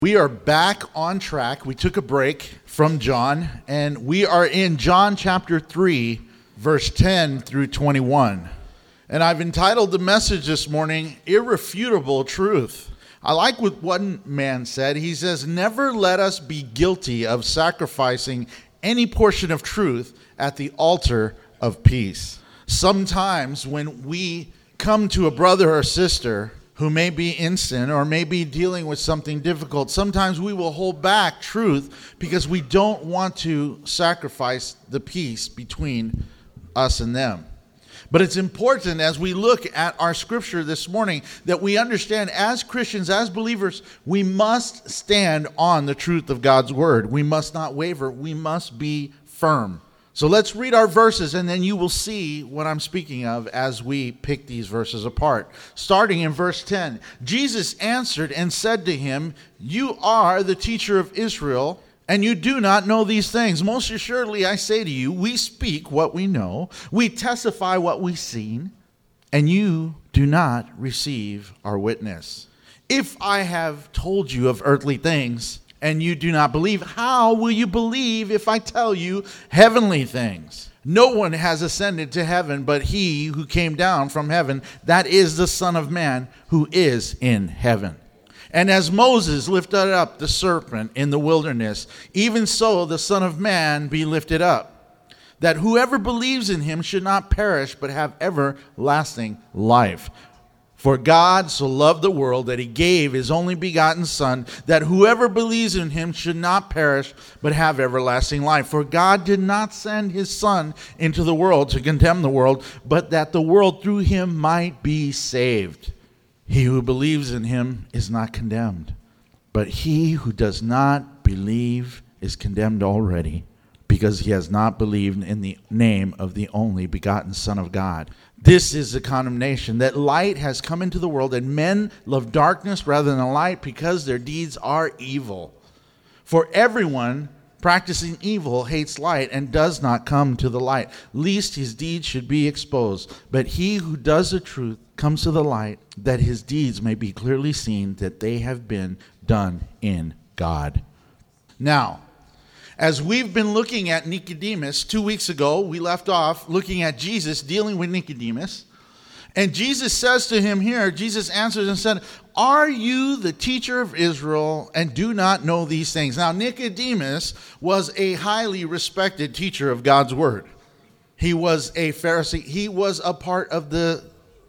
We are back on track. We took a break from John, and we are in John chapter 3, verse 10 through 21. And I've entitled the message this morning, Irrefutable Truth. I like what one man said. He says, never let us be guilty of sacrificing any portion of truth at the altar of peace. Sometimes when we come to a brother or sister who may be in sin or may be dealing with something difficult, sometimes we will hold back truth because we don't want to sacrifice the peace between us and them. But it's important as we look at our scripture this morning that we understand as Christians, as believers, we must stand on the truth of God's word. We must not waver. We must be firm. So let's read our verses, and then you will see what I'm speaking of as we pick these verses apart. Starting in verse 10, Jesus answered and said to him, "You are the teacher of Israel, and you do not know these things. Most assuredly I say to you, we speak what we know, we testify what we've seen, and you do not receive our witness. If I have told you of earthly things, and you do not believe, how will you believe if I tell you heavenly things? No one has ascended to heaven but he who came down from heaven, that is the Son of Man who is in heaven. And as Moses lifted up the serpent in the wilderness, even so the Son of Man be lifted up, that whoever believes in him should not perish but have everlasting life. For God so loved the world that he gave his only begotten Son, that whoever believes in him should not perish, but have everlasting life. For God did not send his Son into the world to condemn the world, but that the world through him might be saved. He who believes in him is not condemned, but he who does not believe is condemned already, because he has not believed in the name of the only begotten Son of God. This is the condemnation, that light has come into the world, and men love darkness rather than light because their deeds are evil. For everyone practicing evil hates light and does not come to the light, lest his deeds should be exposed. But he who does the truth comes to the light, that his deeds may be clearly seen that they have been done in God. Now, as we've been looking at Nicodemus, 2 weeks ago, we left off looking at Jesus dealing with Nicodemus. And Jesus says to him here, Jesus answers and said, "Are you the teacher of Israel and do not know these things?" Now, Nicodemus was a highly respected teacher of God's word. He was a Pharisee. He was a part of the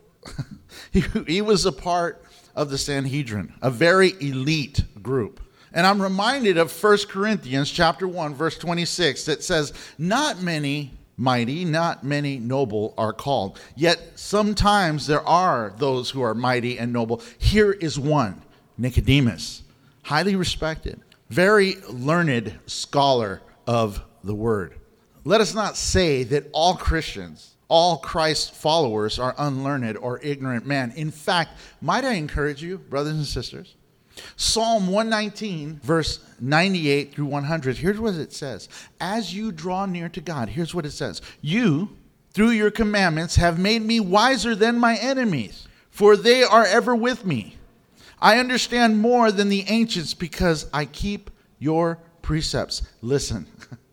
he was a part of the Sanhedrin, a very elite group. And I'm reminded of 1 Corinthians chapter 1, verse 26, that says, "Not many mighty, not many noble are called. Yet sometimes there are those who are mighty and noble." Here is one, Nicodemus, highly respected, very learned scholar of the word. Let us not say that all Christians, all Christ followers are unlearned or ignorant men. In fact, might I encourage you, brothers and sisters, Psalm 119, verse 98 through 100, here's what it says. As you draw near to God, here's what it says. "You, through your commandments, have made me wiser than my enemies, for they are ever with me. I understand more than the ancients because I keep your precepts." Listen,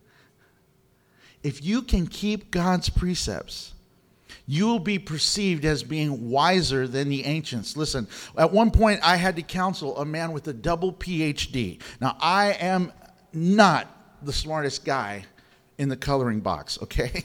if you can keep God's precepts, you will be perceived as being wiser than the ancients. Listen, at one point I had to counsel a man with a double PhD. Now, I am not the smartest guy in the coloring box, okay?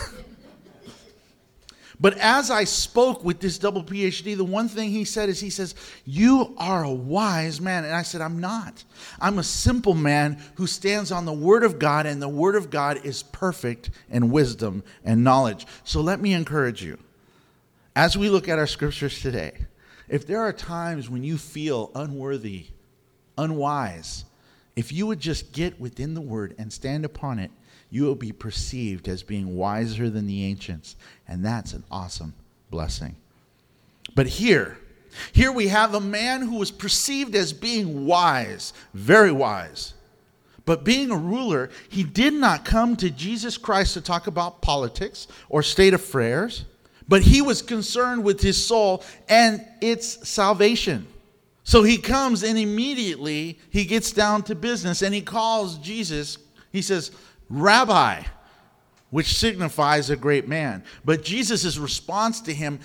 But as I spoke with this double PhD, the one thing he said is, he says, "You are a wise man." And I said, "I'm not. I'm a simple man who stands on the Word of God, and the Word of God is perfect in wisdom and knowledge." So let me encourage you, as we look at our scriptures today, if there are times when you feel unworthy, unwise, if you would just get within the Word and stand upon it, you will be perceived as being wiser than the ancients. And that's an awesome blessing. But here we have a man who was perceived as being wise, very wise. But being a ruler, he did not come to Jesus Christ to talk about politics or state affairs, but he was concerned with his soul and its salvation. So he comes and immediately he gets down to business and he calls Jesus. He says, Rabbi, which signifies a great man. But Jesus' response to him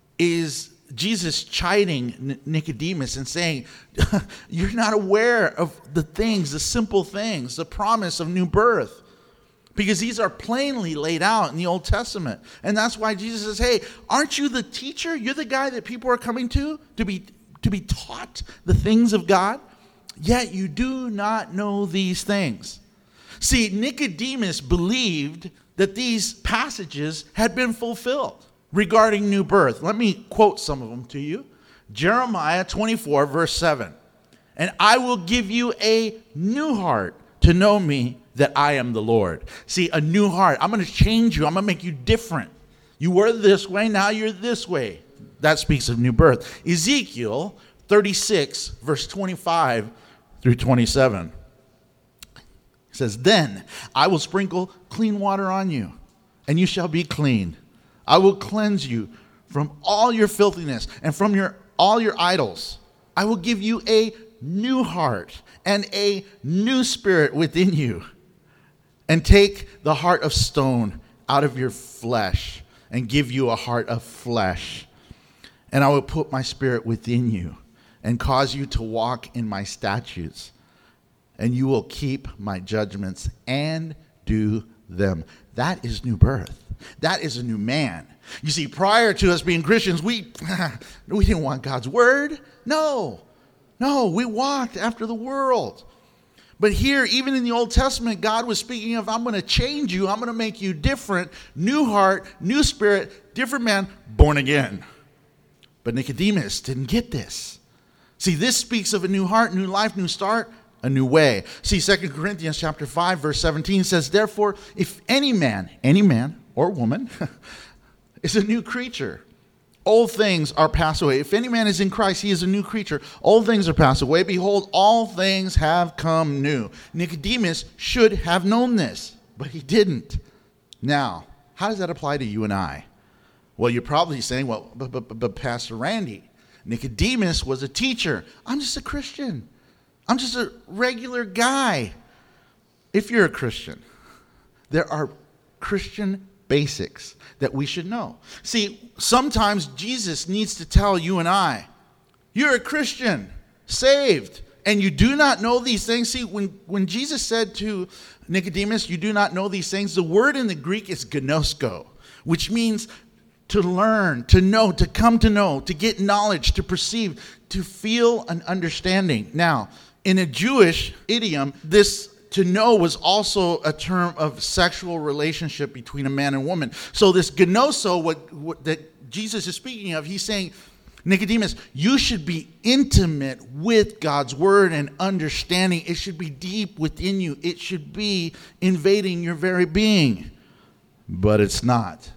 is Jesus chiding Nicodemus and saying, you're not aware of the things, the simple things, the promise of new birth. Because these are plainly laid out in the Old Testament. And that's why Jesus says, hey, aren't you the teacher? You're the guy that people are coming to be taught the things of God. Yet you do not know these things. See, Nicodemus believed that these passages had been fulfilled regarding new birth. Let me quote some of them to you. Jeremiah 24, verse 7. And I will give you a new heart to know me, that I am the Lord. See, a new heart. I'm going to change you. I'm going to make you different. You were this way, now you're this way. That speaks of new birth. Ezekiel 36, verse 25 through 27. It says, then I will sprinkle clean water on you, and you shall be clean. I will cleanse you from all your filthiness and from all your idols. I will give you a new heart and a new spirit within you, and take the heart of stone out of your flesh and give you a heart of flesh. And I will put my spirit within you and cause you to walk in my statutes, and you will keep my judgments and do them. That is new birth. That is a new man. You see, prior to us being Christians, we didn't want God's word. No, we walked after the world. But here, even in the Old Testament, God was speaking of, I'm going to change you. I'm going to make you different. New heart, new spirit, different man, born again. But Nicodemus didn't get this. See, this speaks of a new heart, new life, new start, a new way. See, 2 Corinthians chapter 5, verse 17 says, therefore, if any man or woman is a new creature, old things are passed away. If any man is in Christ, he is a new creature. Old things are passed away. Behold, all things have come new. Nicodemus should have known this, but he didn't. Now, how does that apply to you and I? Well, you're probably saying, well, but Pastor Randy, Nicodemus was a teacher. I'm just a Christian. I'm just a regular guy. If you're a Christian, there are Christian basics that we should know. See, sometimes Jesus needs to tell you and I, you're a Christian, saved, and you do not know these things. See, when Jesus said to Nicodemus, you do not know these things, the word in the Greek is gnosko, which means to learn, to know, to come to know, to get knowledge, to perceive, to feel an understanding. Now, in a Jewish idiom, this to know was also a term of sexual relationship between a man and woman. So this gnoso, what that Jesus is speaking of, he's saying, Nicodemus, you should be intimate with God's word and understanding. It should be deep within you. It should be invading your very being. But it's not.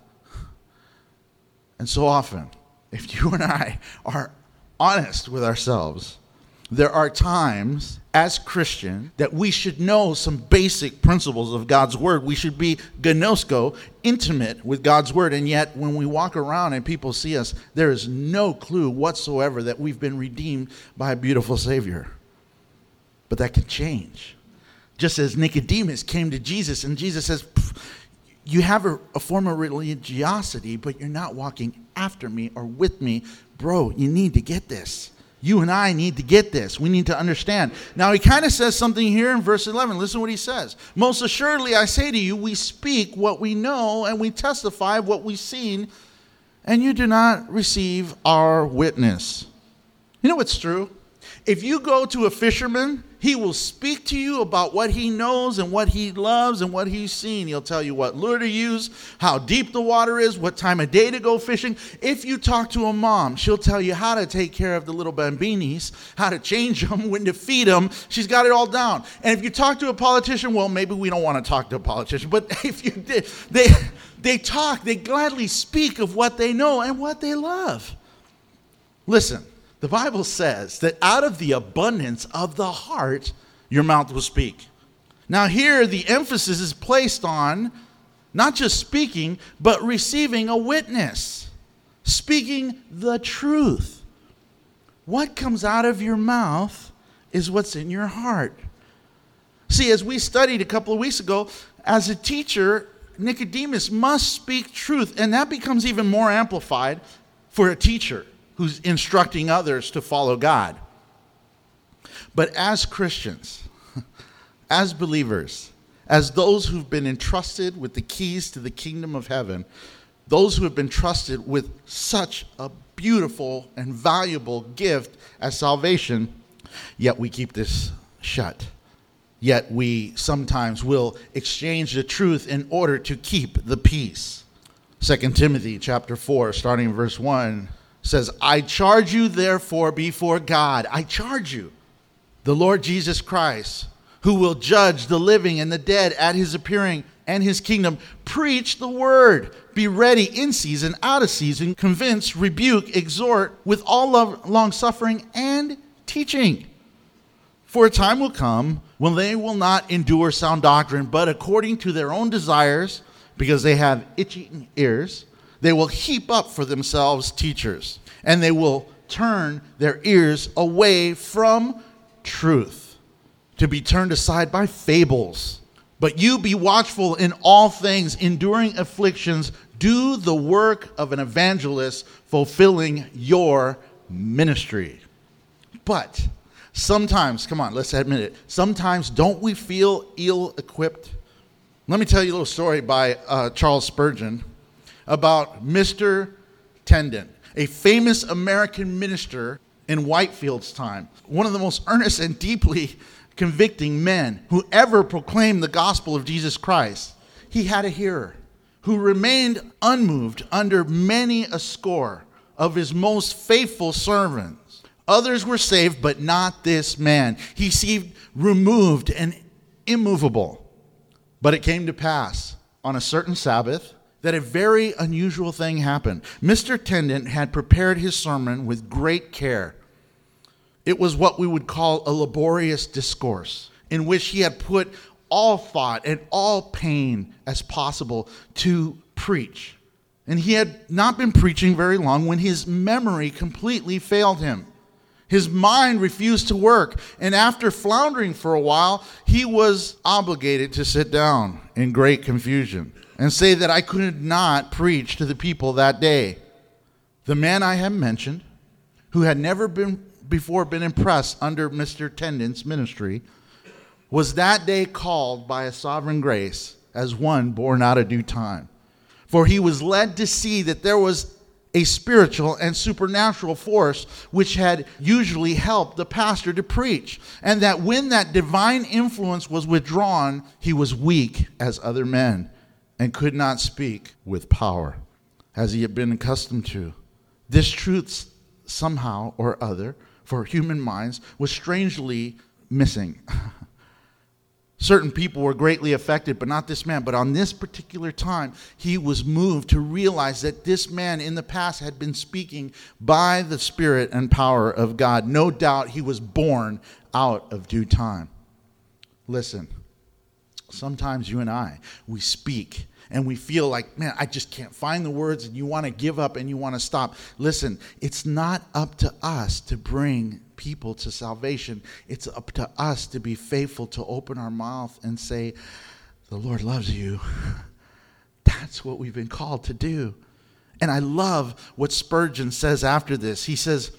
And so often, if you and I are honest with ourselves, there are times as Christian that we should know some basic principles of God's word. We should be gnosko, intimate with God's word. And yet when we walk around and people see us, there is no clue whatsoever that we've been redeemed by a beautiful Savior. But that can change. Just as Nicodemus came to Jesus and Jesus says, you have a form of religiosity, but you're not walking after me or with me. Bro, you need to get this. You and I need to get this. We need to understand. Now, he kind of says something here in verse 11. Listen to what he says. Most assuredly, I say to you, we speak what we know and we testify what we've seen, and you do not receive our witness. You know what's true? If you go to a fisherman, he will speak to you about what he knows and what he loves and what he's seen. He'll tell you what lure to use, how deep the water is, what time of day to go fishing. If you talk to a mom, she'll tell you how to take care of the little bambinis, how to change them, when to feed them. She's got it all down. And if you talk to a politician, well, maybe we don't want to talk to a politician, but if you did, they talk, they gladly speak of what they know and what they love. Listen. The Bible says that out of the abundance of the heart, your mouth will speak. Now here, the emphasis is placed on not just speaking, but receiving a witness. Speaking the truth. What comes out of your mouth is what's in your heart. See, as we studied a couple of weeks ago, as a teacher, Nicodemus must speak truth, and that becomes even more amplified for a teacher who's instructing others to follow God. But as Christians, as believers, as those who've been entrusted with the keys to the kingdom of heaven, those who have been trusted with such a beautiful and valuable gift as salvation, yet we keep this shut. Yet we sometimes will exchange the truth in order to keep the peace. 2 Timothy chapter 4, starting in verse 1, says, I charge you therefore before God. I charge you, the Lord Jesus Christ, who will judge the living and the dead at his appearing and his kingdom. Preach the word. Be ready in season, out of season. Convince, rebuke, exhort with all long suffering and teaching. For a time will come when they will not endure sound doctrine, but according to their own desires, because they have itching ears, they will heap up for themselves teachers, and they will turn their ears away from truth, to be turned aside by fables. But you be watchful in all things, enduring afflictions. Do the work of an evangelist, fulfilling your ministry. But sometimes, come on, let's admit it, sometimes don't we feel ill-equipped? Let me tell you a little story by Charles Spurgeon about Mr. Tendon, a famous American minister in Whitefield's time, one of the most earnest and deeply convicting men who ever proclaimed the gospel of Jesus Christ. He had a hearer who remained unmoved under many a score of his most faithful servants. Others were saved, but not this man. He seemed removed and immovable. But it came to pass on a certain Sabbath that a very unusual thing happened. Mr. Tendon had prepared his sermon with great care. It was what we would call a laborious discourse, in which he had put all thought and all pain as possible to preach. And he had not been preaching very long when his memory completely failed him. His mind refused to work, and after floundering for a while, he was obligated to sit down in great confusion and say that I could not preach to the people that day. The man I have mentioned, who had never before been impressed under Mr. Tendon's ministry, was that day called by a sovereign grace as one born out of due time. For he was led to see that there was a spiritual and supernatural force which had usually helped the pastor to preach, and that when that divine influence was withdrawn, he was weak as other men and could not speak with power as he had been accustomed to. This truth somehow or other for human minds was strangely missing. Certain people were greatly affected, but not this man. But on this particular time, he was moved to realize that this man in the past had been speaking by the Spirit and power of God. No doubt he was born out of due time. Listen, sometimes you and I, we speak and we feel like, man, I just can't find the words, and you want to give up and you want to stop. Listen, it's not up to us to bring people to salvation. It's up to us to be faithful, to open our mouth and say, the Lord loves you. That's what we've been called to do. And I love what Spurgeon says after this. He says,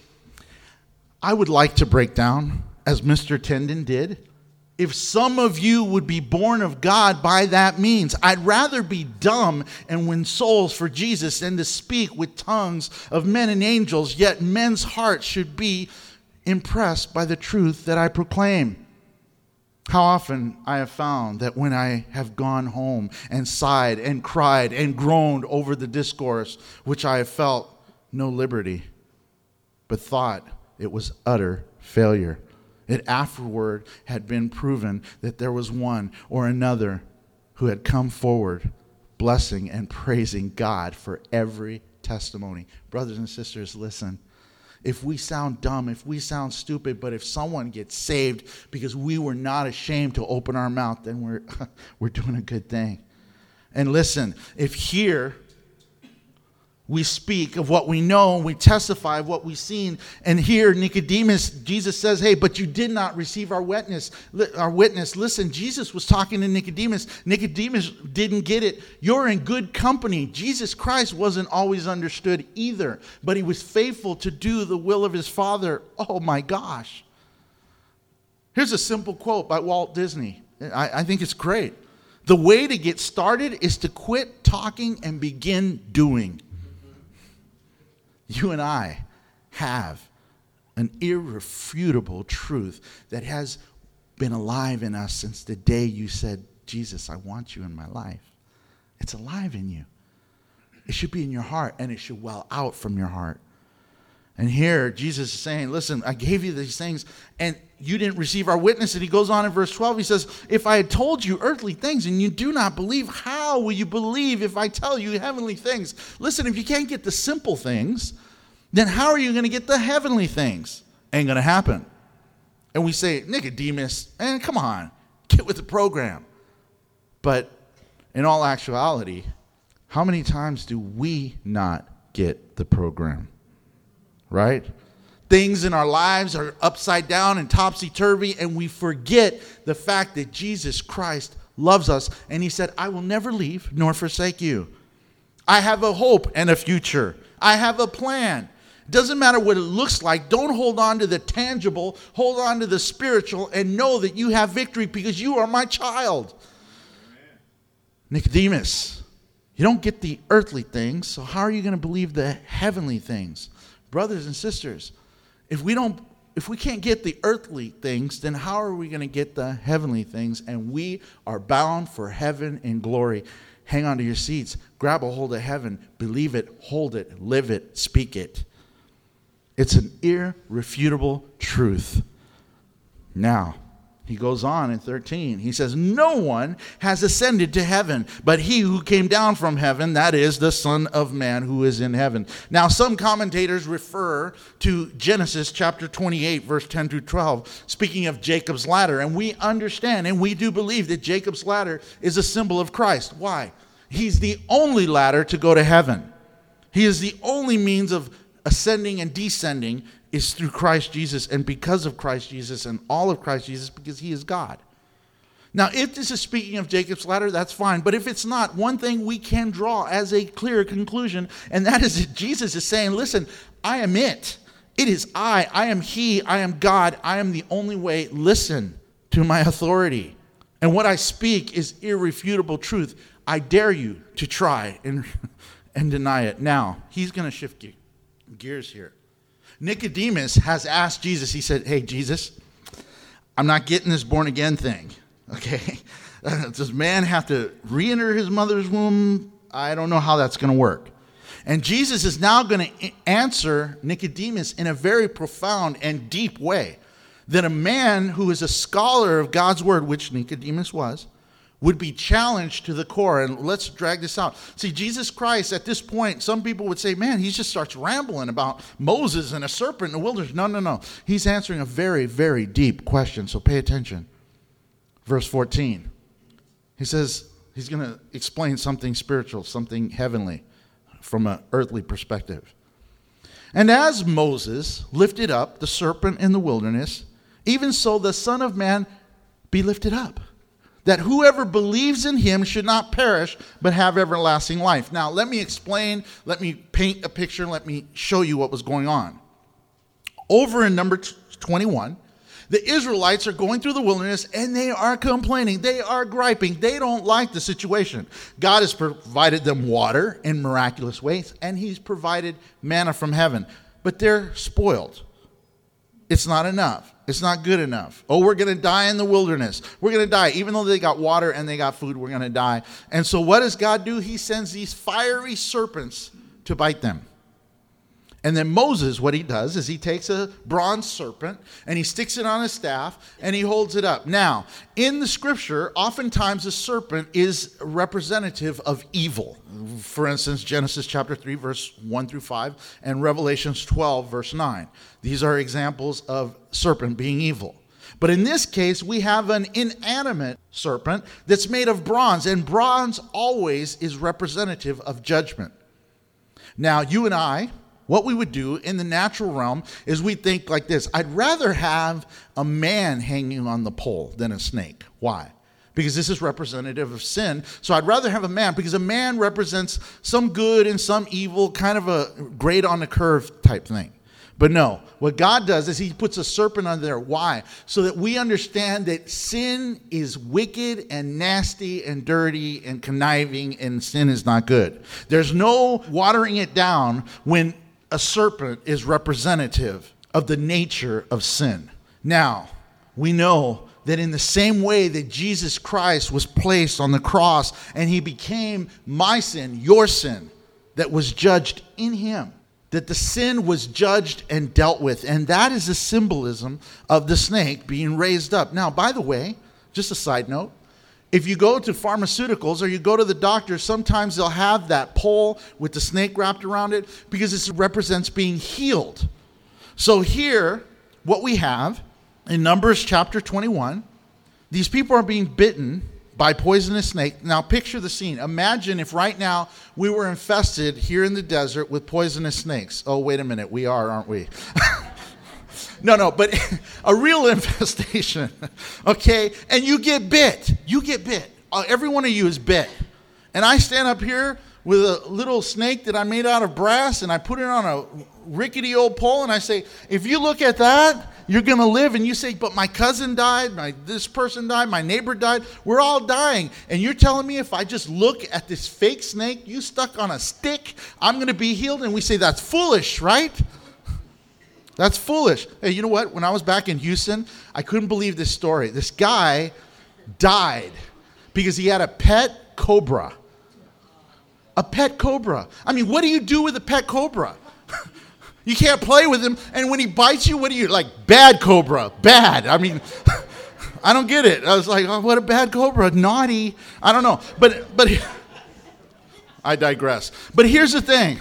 I would like to break down, as Mr. Tendon did, if some of you would be born of God by that means. I'd rather be dumb and win souls for Jesus than to speak with tongues of men and angels, yet men's hearts should be impressed by the truth that I proclaim. How often I have found that when I have gone home and sighed and cried and groaned over the discourse, which I have felt no liberty, but thought it was utter failure. It afterward had been proven that there was one or another who had come forward blessing and praising God for every testimony. Brothers and sisters, listen. If we sound dumb, if we sound stupid, but if someone gets saved because we were not ashamed to open our mouth, then we're doing a good thing. And listen, if here We speak of what we know, and we testify of what we've seen. And here, Nicodemus, Jesus says, hey, but you did not receive our witness. Listen, Jesus was talking to Nicodemus. Nicodemus didn't get it. You're in good company. Jesus Christ wasn't always understood either, but he was faithful to do the will of his Father. Oh my gosh. Here's a simple quote by Walt Disney. I think it's great. The way to get started is to quit talking and begin doing. You and I have an irrefutable truth that has been alive in us since the day you said, Jesus, I want you in my life. It's alive in you. It should be in your heart, and it should well out from your heart. And here, Jesus is saying, listen, I gave you these things, and you didn't receive our witness. And he goes on in verse 12, he says, if I had told you earthly things and you do not believe, how will you believe if I tell you heavenly things? Listen, if you can't get the simple things, then how are you going to get the heavenly things? Ain't going to happen. And we say, Nicodemus, man, come on, get with the program. But in all actuality, how many times do we not get the program? Right? Things in our lives are upside down and topsy-turvy, and we forget the fact that Jesus Christ loves us. And he said, I will never leave nor forsake you. I have a hope and a future. I have a plan. Doesn't matter what it looks like. Don't hold on to the tangible. Hold on to the spiritual and know that you have victory because you are my child. Amen. Nicodemus, you don't get the earthly things, so how are you going to believe the heavenly things? Brothers and sisters, if we can't get the earthly things, then how are we going to get the heavenly things? And we are bound for heaven and glory. Hang on to your seats. Grab a hold of heaven. Believe it, hold it, live it, speak it. It's an irrefutable truth. Now, he goes on in 13. He says, no one has ascended to heaven, but he who came down from heaven, that is the Son of Man who is in heaven. Now, some commentators refer to Genesis chapter 28, verse 10 through 12, speaking of Jacob's ladder. And we understand and we do believe that Jacob's ladder is a symbol of Christ. Why? He's the only ladder to go to heaven. He is the only means of ascending and descending is through Christ Jesus and because of Christ Jesus and all of Christ Jesus because he is God. Now, if this is speaking of Jacob's ladder, that's fine. But if it's not, one thing we can draw as a clear conclusion, and that is that Jesus is saying, listen, I am it. It is I am he, I am God, I am the only way. Listen to my authority. And what I speak is irrefutable truth. I dare you to try and deny it. Now, he's going to shift gears here. Nicodemus has asked Jesus, he said, hey, Jesus, I'm not getting this born again thing, okay? Does man have to re-enter his mother's womb? I don't know how that's going to work. And Jesus is now going to answer Nicodemus in a very profound and deep way. That a man who is a scholar of God's word, which Nicodemus was, would be challenged to the core. And let's drag this out. See, Jesus Christ, at this point, some people would say, man, he just starts rambling about Moses and a serpent in the wilderness. No. He's answering a very, very deep question, so pay attention. Verse 14. He says he's going to explain something spiritual, something heavenly from an earthly perspective. And as Moses lifted up the serpent in the wilderness, even so the Son of Man be lifted up, that whoever believes in him should not perish, but have everlasting life. Now, let me explain, let me paint a picture, let me show you what was going on. Over in number 21, the Israelites are going through the wilderness and they are complaining. They are griping. They don't like the situation. God has provided them water in miraculous ways, and he's provided manna from heaven. But they're spoiled. It's not enough. It's not good enough. Oh, we're going to die in the wilderness. We're going to die. Even though they got water and they got food, we're going to die. And so what does God do? He sends these fiery serpents to bite them. And then Moses, what he does is he takes a bronze serpent and he sticks it on his staff and he holds it up. Now, in the scripture, oftentimes a serpent is representative of evil. For instance, Genesis chapter 3, verse 1 through 5, and Revelations 12, verse 9. These are examples of serpent being evil. But in this case, we have an inanimate serpent that's made of bronze, and bronze always is representative of judgment. Now, you and I, what we would do in the natural realm is we think like this: I'd rather have a man hanging on the pole than a snake. Why? Because this is representative of sin. So I'd rather have a man, because a man represents some good and some evil, kind of a grade on the curve type thing. But no, what God does is he puts a serpent under there. Why? So that we understand that sin is wicked and nasty and dirty and conniving, and sin is not good. There's no watering it down when a serpent is representative of the nature of sin. Now, we know that in the same way that Jesus Christ was placed on the cross and he became my sin, your sin, that was judged in him, that the sin was judged and dealt with. And that is a symbolism of the snake being raised up. Now, by the way, just a side note, if you go to pharmaceuticals or you go to the doctor, sometimes they'll have that pole with the snake wrapped around it because it represents being healed. So here, what we have in Numbers chapter 21, these people are being bitten by poisonous snake. Now picture the scene. Imagine if right now we were infested here in the desert with poisonous snakes. Oh, wait a minute. We are, aren't we? No, but a real infestation. Okay? And you get bit. You get bit. Every one of you is bit. And I stand up here with a little snake that I made out of brass, and I put it on a rickety old pole, and I say, if you look at that, you're going to live. And you say, but my cousin died, this person died, my neighbor died. We're all dying. And you're telling me if I just look at this fake snake you stuck on a stick, I'm going to be healed? And we say, that's foolish, right? That's foolish. Hey, you know what? When I was back in Houston, I couldn't believe this story. This guy died because he had a pet cobra. A pet cobra. I mean, what do you do with a pet cobra? You can't play with him. And when he bites you, what do you, like, bad cobra, bad. I mean, I don't get it. I was like, oh, what a bad cobra, naughty. I don't know. But I digress. But here's the thing.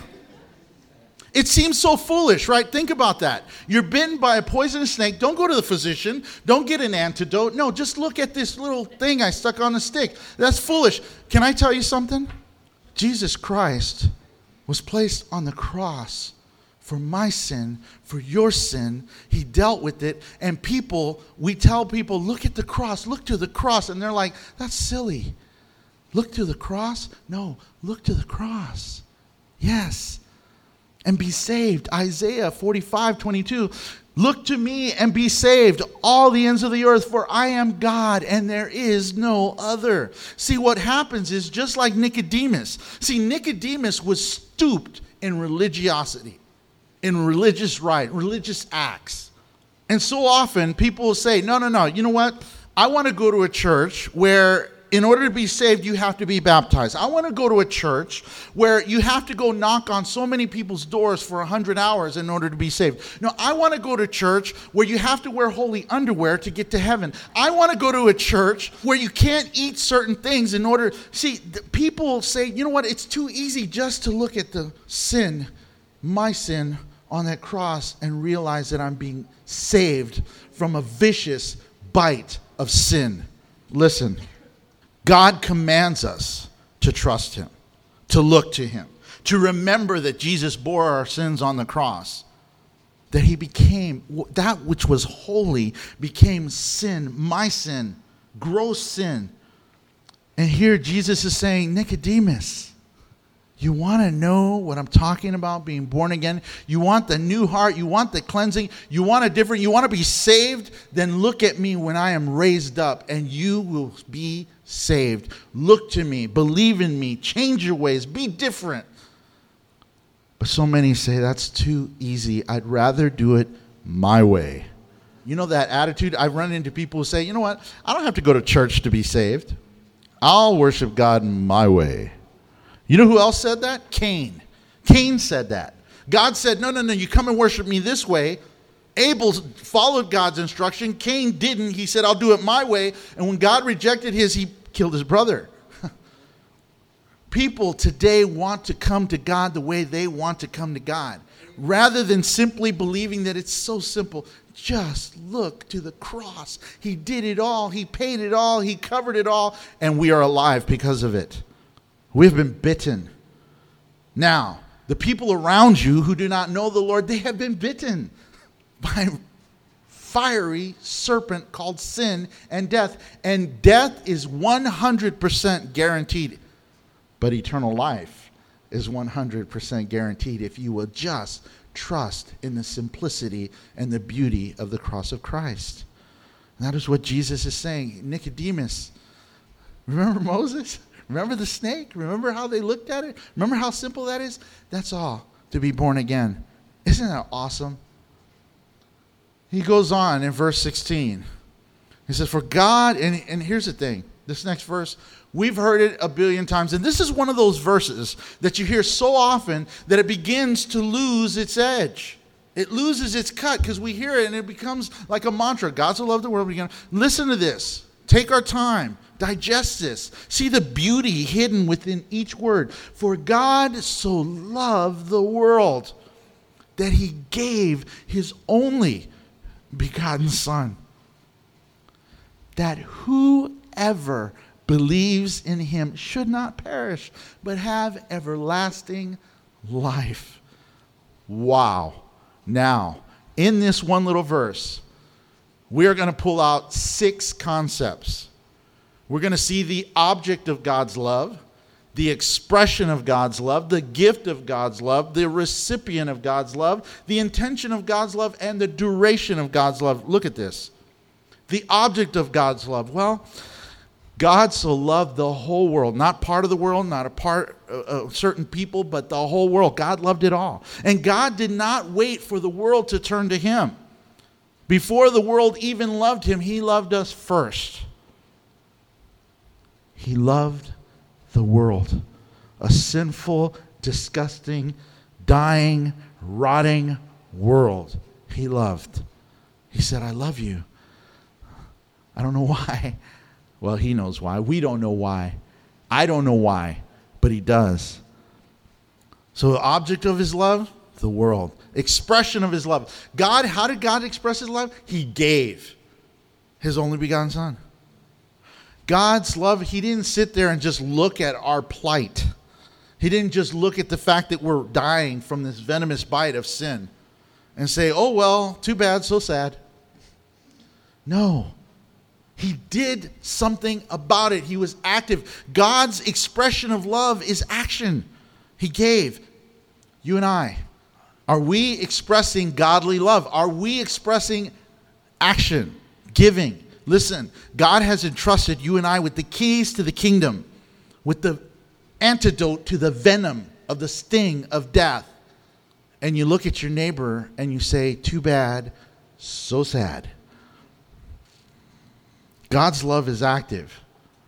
It seems so foolish, right? Think about that. You're bitten by a poisonous snake. Don't go to the physician. Don't get an antidote. No, just look at this little thing I stuck on a stick. That's foolish. Can I tell you something? Jesus Christ was placed on the cross for my sin, for your sin. He dealt with it. And we tell people, look at the cross, look to the cross. And they're like, that's silly. Look to the cross? No, look to the cross. Yes. And be saved. Isaiah 45:22. Look to me and be saved, all the ends of the earth, for I am God and there is no other. See, what happens is just like Nicodemus. See, Nicodemus was stooped in religiosity, in religious rite, religious acts. And so often people will say, no, you know what? I want to go to a church where in order to be saved, you have to be baptized. I want to go to a church where you have to go knock on so many people's doors for 100 hours in order to be saved. No, I want to go to church where you have to wear holy underwear to get to heaven. I want to go to a church where you can't eat certain things in order. See, people say, you know what? It's too easy just to look at the sin, my sin, on that cross and realize that I'm being saved from a vicious bite of sin. Listen. God commands us to trust him, to look to him, to remember that Jesus bore our sins on the cross, that he became, that which was holy became sin, my sin, gross sin. And here Jesus is saying, Nicodemus, you want to know what I'm talking about, being born again? You want the new heart, you want the cleansing, you want you want to be saved? Then look at me when I am raised up and you will be saved. Look to me, believe in me, change your ways, be different. But so many say that's too easy. I'd rather do it my way. You know that attitude? I've run into people who say, you know what? I don't have to go to church to be saved. I'll worship God my way. You know who else said that? Cain. Cain said that. God said, no, you come and worship me this way. Abel followed God's instruction. Cain didn't. He said, I'll do it my way. And when God rejected his, he killed his brother. People today want to come to God the way they want to come to God, rather than simply believing that it's so simple. Just look to the cross. He did it all. He paid it all. He covered it all. And we are alive because of it. We've been bitten. Now, The people around you who do not know the Lord, they have been bitten by a fiery serpent called sin and death. And death is 100% guaranteed. But eternal life is 100% guaranteed if you will just trust in the simplicity and the beauty of the cross of Christ. And that is what Jesus is saying. Nicodemus, remember Moses? Remember the snake? Remember how they looked at it? Remember how simple that is? That's all to be born again. Isn't that awesome? He goes on in verse 16. He says, for God, and here's the thing. This next verse, we've heard it a billion times. And this is one of those verses that you hear so often that it begins to lose its edge. It loses its cut because we hear it and it becomes like a mantra. God so loved the world. Listen to this. Take our time. Digest this. See the beauty hidden within each word. For God so loved the world that he gave his only begotten Son, that whoever believes in him should not perish, but have everlasting life. Wow. Now, in this one little verse, we are going to pull out 6 concepts. We're going to see the object of God's love, the expression of God's love, the gift of God's love, the recipient of God's love, the intention of God's love, and the duration of God's love. Look at this. The object of God's love. Well, God so loved the whole world, not part of the world, not a part of certain people, but the whole world. God loved it all. And God did not wait for the world to turn to him. Before the world even loved him, he loved us first. He loved the world, a sinful, disgusting, dying, rotting world he loved. He said, I love you. I don't know why. Well, he knows why. We don't know why. I don't know why, but he does. So the object of his love, the world. Expression of his love. God, how did God express his love? He gave his only begotten Son. God's love, he didn't sit there and just look at our plight. He didn't just look at the fact that we're dying from this venomous bite of sin and say, oh, well, too bad, so sad. No. He did something about it. He was active. God's expression of love is action. He gave. You and I, are we expressing godly love? Are we expressing action, giving? Listen, God has entrusted you and I with the keys to the kingdom, with the antidote to the venom of the sting of death. And you look at your neighbor and you say, too bad, so sad. God's love is active.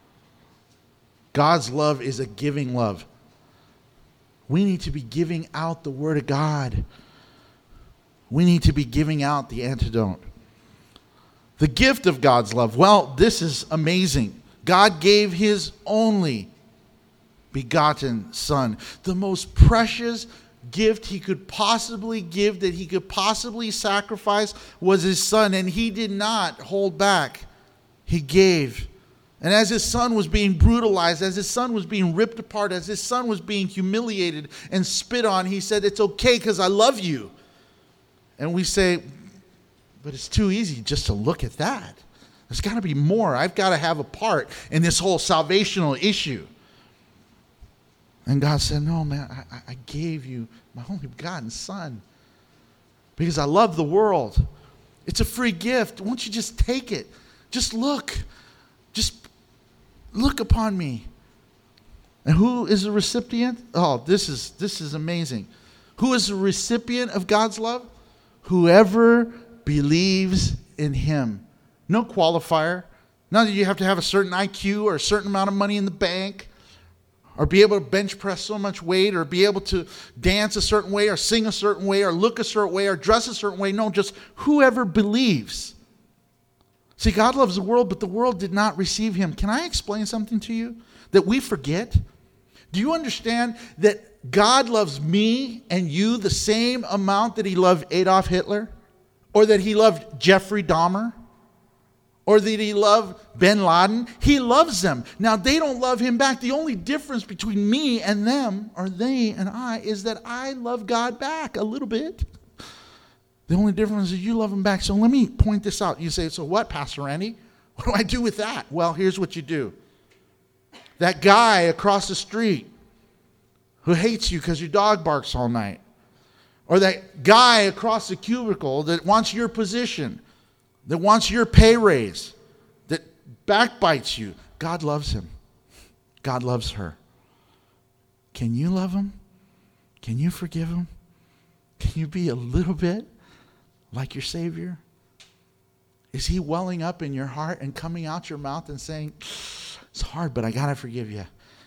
God's love is a giving love. We need to be giving out the Word of God. We need to be giving out the antidote. The gift of God's love. Well, this is amazing. God gave his only begotten Son. The most precious gift he could possibly give, that he could possibly sacrifice, was his Son. And he did not hold back. He gave. And as his Son was being brutalized, as his Son was being ripped apart, as his Son was being humiliated and spit on, he said, it's okay because I love you. And we say, but it's too easy just to look at that. There's got to be more. I've got to have a part in this whole salvational issue. And God said, no, man, I gave you my only begotten Son because I love the world. It's a free gift. Won't you just take it? Just look. Just look upon me. And who is the recipient? Oh, this is amazing. Who is the recipient of God's love? Whoever believes in him. No qualifier. Not that you have to have a certain IQ or a certain amount of money in the bank, or be able to bench press so much weight, or be able to dance a certain way, or sing a certain way, or look a certain way, or dress a certain way. No, just whoever believes. See, God loves the world, but the world did not receive him. Can I explain something to you that we forget? Do you understand that God loves me and you the same amount that he loved Adolf Hitler? Or that he loved Jeffrey Dahmer? Or did he love bin Laden? He loves them. Now, they don't love him back. The only difference between me and them, or they and I, is that I love God back a little bit. The only difference is you love him back. So let me point this out. You say, so what, Pastor Randy? What do I do with that? Well, here's what you do. That guy across the street who hates you because your dog barks all night. Or that guy across the cubicle that wants your position, that wants your pay raise, that backbites you. God loves him. God loves her. Can you love him? Can you forgive him? Can you be a little bit like your Savior? Is he welling up in your heart and coming out your mouth and saying, it's hard, but I got to forgive you?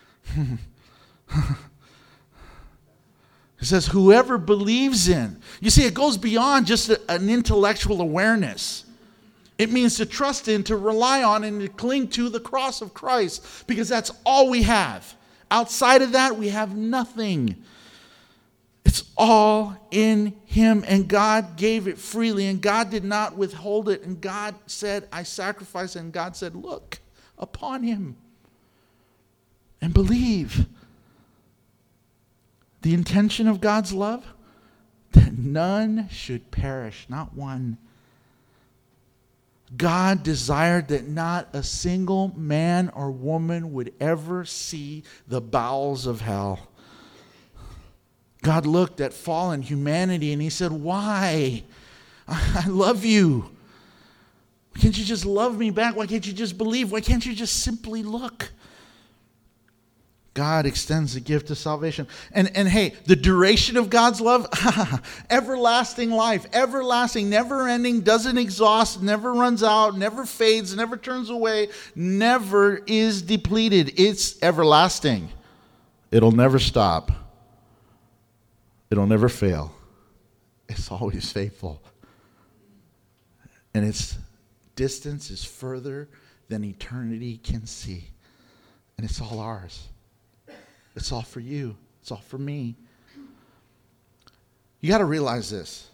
It says, whoever believes in. You see, it goes beyond just an intellectual awareness. It means to trust in, to rely on, and to cling to the cross of Christ, because that's all we have. Outside of that, we have nothing. It's all in him, and God gave it freely, and God did not withhold it, and God said, I sacrifice, and God said, look upon him and believe. The intention of God's love, that none should perish, not one. God desired that not a single man or woman would ever see the bowels of hell. God looked at fallen humanity and he said, why? I love you. Why can't you just love me back? Why can't you just believe? Why can't you just simply look? God extends the gift of salvation. And hey, the duration of God's love, everlasting life, everlasting, never ending, doesn't exhaust, never runs out, never fades, never turns away, never is depleted. It's everlasting. It'll never stop. It'll never fail. It's always faithful. And its distance is further than eternity can see. And it's all ours. It's all for you. It's all for me. You got to realize this.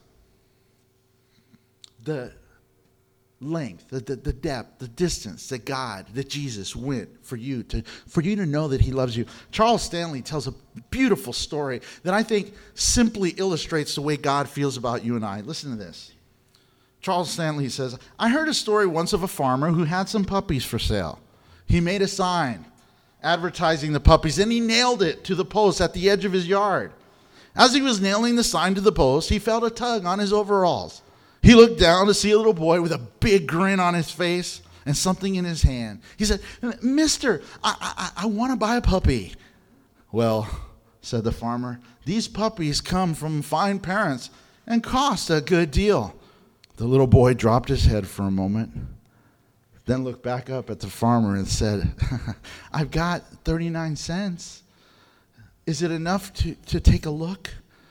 The length, the depth, the distance that God, that Jesus went for you to know that he loves you. Charles Stanley tells a beautiful story that I think simply illustrates the way God feels about you and I. Listen to this. Charles Stanley says, I heard a story once of a farmer who had some puppies for sale. He made a sign advertising the puppies, and he nailed it to the post at the edge of his yard. As he was nailing the sign to the post, he felt a tug on his overalls. He looked down to see a little boy with a big grin on his face and something in his hand. He said, Mister, I want to buy a puppy. Well, said the farmer, these puppies come from fine parents and cost a good deal. The little boy dropped his head for a moment, then looked back up at the farmer and said, I've got 39 cents. Is it enough to take a look?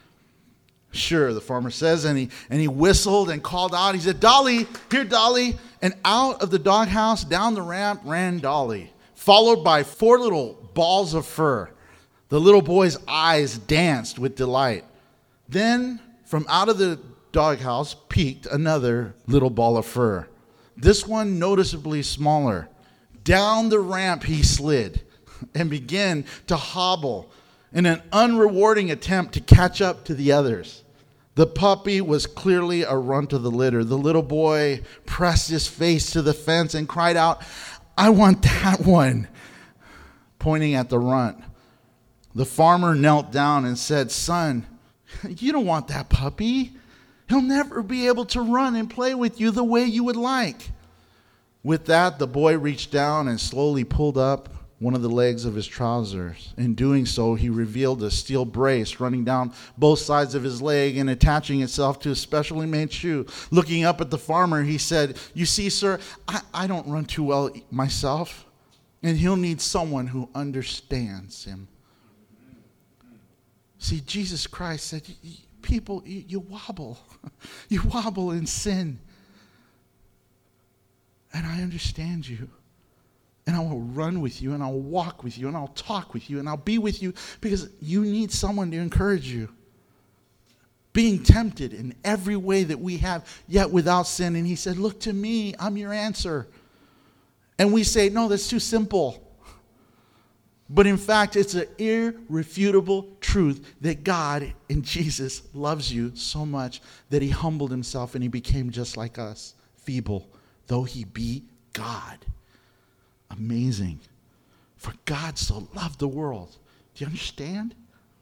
Sure, the farmer says, and he whistled and called out. He said, Dolly, here, Dolly. And out of the doghouse, down the ramp, ran Dolly, followed by 4 little balls of fur. The little boy's eyes danced with delight. Then, from out of the doghouse, peeked another little ball of fur. This one noticeably smaller. Down the ramp he slid and began to hobble in an unrewarding attempt to catch up to the others. The puppy was clearly a runt of the litter. The little boy pressed his face to the fence and cried out, I want that one, pointing at the runt. The farmer knelt down and said, Son, you don't want that puppy. He'll never be able to run and play with you the way you would like. With that, the boy reached down and slowly pulled up one of the legs of his trousers. In doing so, he revealed a steel brace running down both sides of his leg and attaching itself to a specially made shoe. Looking up at the farmer, he said, You see, sir, I don't run too well myself, and he'll need someone who understands him. See, Jesus Christ said, people, you wobble. You wobble in sin. And I understand you. And I will run with you, and I'll walk with you, and I'll talk with you, and I'll be with you because you need someone to encourage you. Being tempted in every way that we have, yet without sin. And he said, look to me. I'm your answer. And we say, no, that's too simple. But in fact, it's an irrefutable truth that God in Jesus loves you so much that he humbled himself and he became just like us, feeble, though he be God. Amazing. For God so loved the world. Do you understand?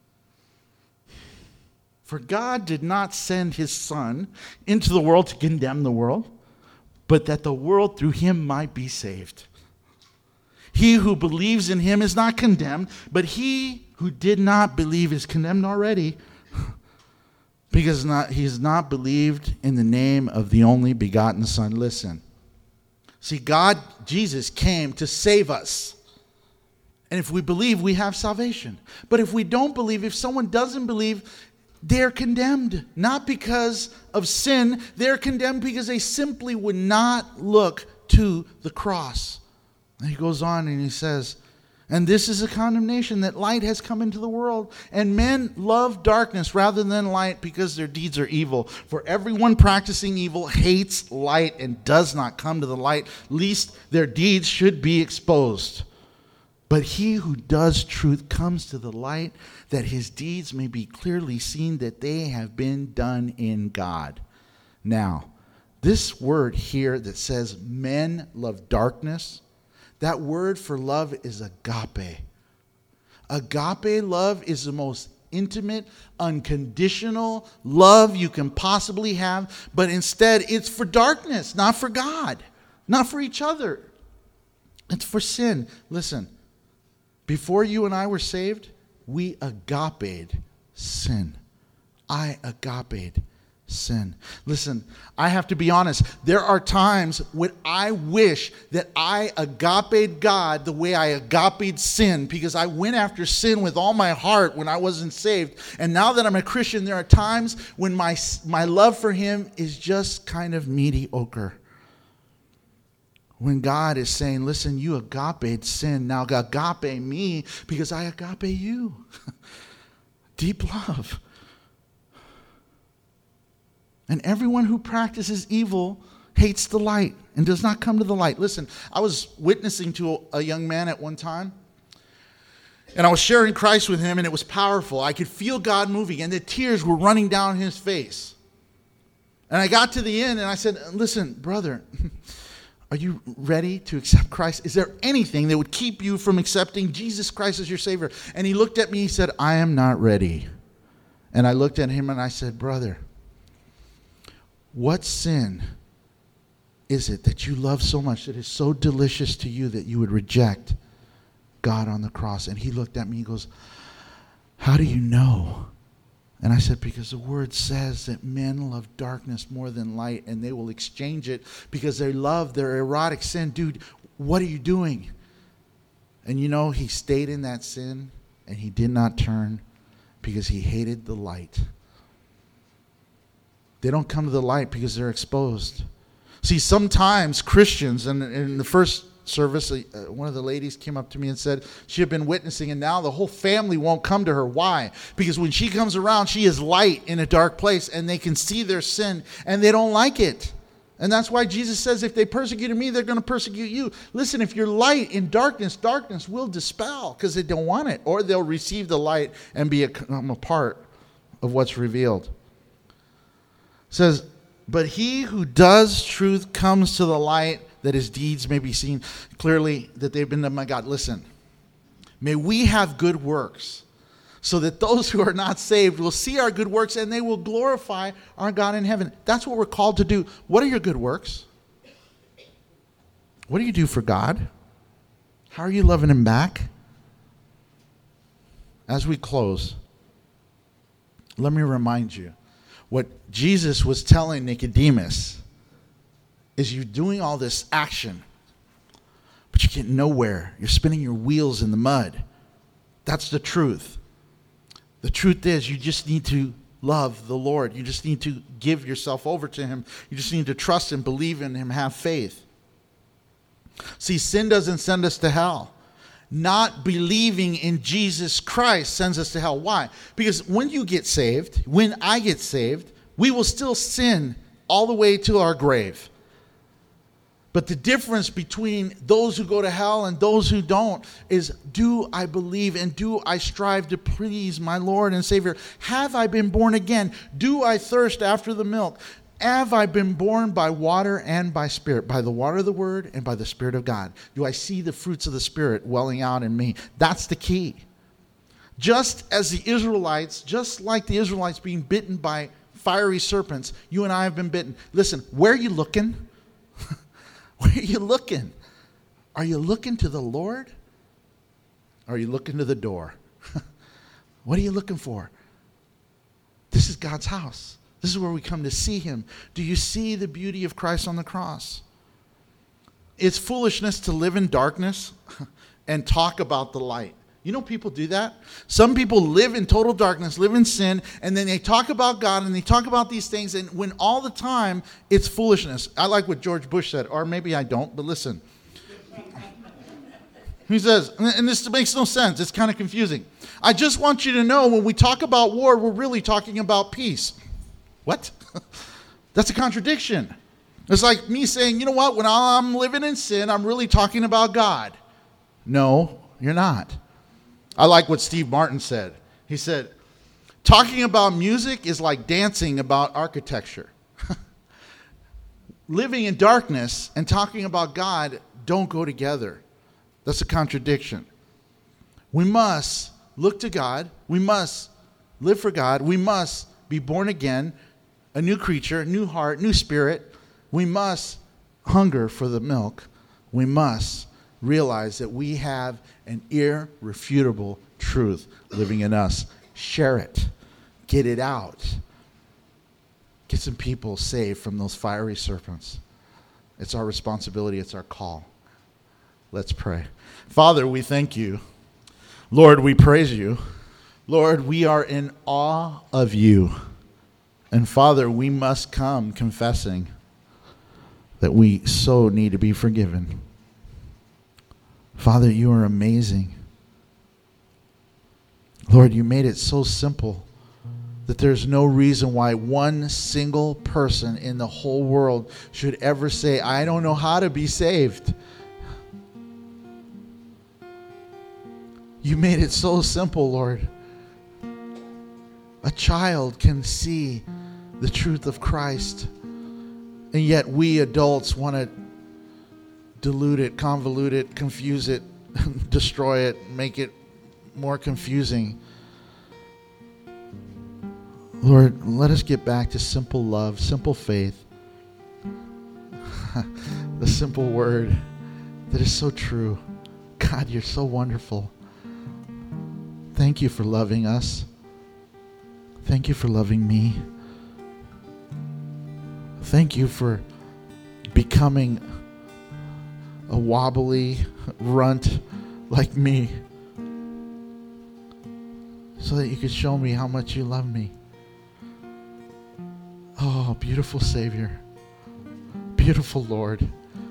For God did not send his Son into the world to condemn the world, but that the world through him might be saved. He who believes in him is not condemned, but he who did not believe is condemned already, because he has not believed in the name of the only begotten Son. Listen. See, God, Jesus, came to save us. And if we believe, we have salvation. But if we don't believe, if someone doesn't believe, they're condemned. Not because of sin, they're condemned because they simply would not look to the cross. And he goes on and he says, and this is a condemnation, that light has come into the world, and men love darkness rather than light because their deeds are evil. For everyone practicing evil hates light and does not come to the light, lest their deeds should be exposed. But he who does truth comes to the light, that his deeds may be clearly seen that they have been done in God. Now, this word here that says men love darkness, that word for love is agape. Agape love is the most intimate, unconditional love you can possibly have, but instead it's for darkness, not for God, not for each other. It's for sin. Listen, before you and I were saved, we agape'd sin. I agape'd sin. Listen, I have to be honest. There are times when I wish that I agape'd God the way I agape'd sin, because I went after sin with all my heart when I wasn't saved. And now that I'm a Christian, there are times when my love for him is just kind of mediocre. When God is saying, listen, you agape'd sin, now agape me because I agape you. Deep love. And everyone who practices evil hates the light and does not come to the light. Listen, I was witnessing to a young man at one time, and I was sharing Christ with him, and it was powerful. I could feel God moving, and the tears were running down his face. And I got to the end, and I said, listen, brother, are you ready to accept Christ? Is there anything that would keep you from accepting Jesus Christ as your Savior? And he looked at me, he said, I am not ready. And I looked at him and I said, brother, what sin is it that you love so much, that is so delicious to you that you would reject God on the cross? And he looked at me, he goes, how do you know? And I said, because the word says that men love darkness more than light, and they will exchange it because they love their erotic sin. Dude, what are you doing? And you know, he stayed in that sin, and he did not turn because he hated the light. They don't come to the light because they're exposed. See, sometimes Christians, and in the first service, one of the ladies came up to me and said she had been witnessing, and now the whole family won't come to her. Why? Because when she comes around, she is light in a dark place, and they can see their sin, and they don't like it. And that's why Jesus says, if they persecuted me, they're going to persecute you. Listen, if you're light in darkness, darkness will dispel because they don't want it, or they'll receive the light and become a part of what's revealed. It says, but he who does truth comes to the light, that his deeds may be seen clearly that they've been done by God. Listen, may we have good works so that those who are not saved will see our good works and they will glorify our God in heaven. That's what we're called to do. What are your good works? What do you do for God? How are you loving him back? As we close, let me remind you what Jesus was telling Nicodemus is you're doing all this action, but you get nowhere. You're spinning your wheels in the mud. That's the truth. The truth is you just need to love the Lord. You just need to give yourself over to him. You just need to trust him, believe in him, have faith. See, sin doesn't send us to hell. Not believing in Jesus Christ sends us to hell. Why? Because when you get saved, when I get saved, we will still sin all the way to our grave. But the difference between those who go to hell and those who don't is, do I believe and do I strive to please my Lord and Savior? Have I been born again? Do I thirst after the milk? Have I been born by water and by Spirit, by the water of the Word and by the Spirit of God? Do I see the fruits of the Spirit welling out in me? That's the key. Just like the Israelites being bitten by fiery serpents, you and I have been bitten. Listen, where are you looking? Where are you looking? Are you looking to the Lord? Or are you looking to the door? What are you looking for? This is God's house. This is where we come to see him. Do you see the beauty of Christ on the cross? It's foolishness to live in darkness and talk about the light. You know, people do that. Some people live in total darkness, live in sin, and then they talk about God and they talk about these things, and when all the time it's foolishness. I like what George Bush said, or maybe I don't, but listen. He says, and this makes no sense, it's kind of confusing. I just want you to know, when we talk about war, we're really talking about peace. What? That's a contradiction. It's like me saying, you know what, when I'm living in sin, I'm really talking about God. No, you're not. I like what Steve Martin said. He said, talking about music is like dancing about architecture. Living in darkness and talking about God don't go together. That's a contradiction. We must look to God. We must live for God. We must be born again, a new creature, new heart, new spirit. We must hunger for the milk. We must realize that we have an irrefutable truth living in us. Share it. Get it out. Get some people saved from those fiery serpents. It's our responsibility. It's our call. Let's pray. Father, we thank you. Lord, we praise you. Lord, we are in awe of you. And Father, we must come confessing that we so need to be forgiven. Father, you are amazing. Lord, you made it so simple that there's no reason why one single person in the whole world should ever say, I don't know how to be saved. You made it so simple, Lord. A child can see the truth of Christ, and yet we adults want to dilute it, convolute it, confuse it, destroy it, make it more confusing. Lord, let us get back to simple love, simple faith, the simple word that is so true. God, you're so wonderful. Thank you for loving us. Thank you for loving me. Thank you for becoming a wobbly runt like me so that you could show me how much you love me. Oh, beautiful Savior. Beautiful Lord.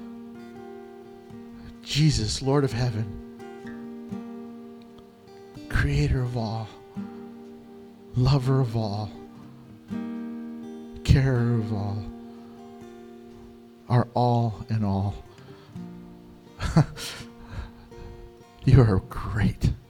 Jesus, Lord of heaven. Creator of all. Lover of all. Carer of all. Our all in all. You are great.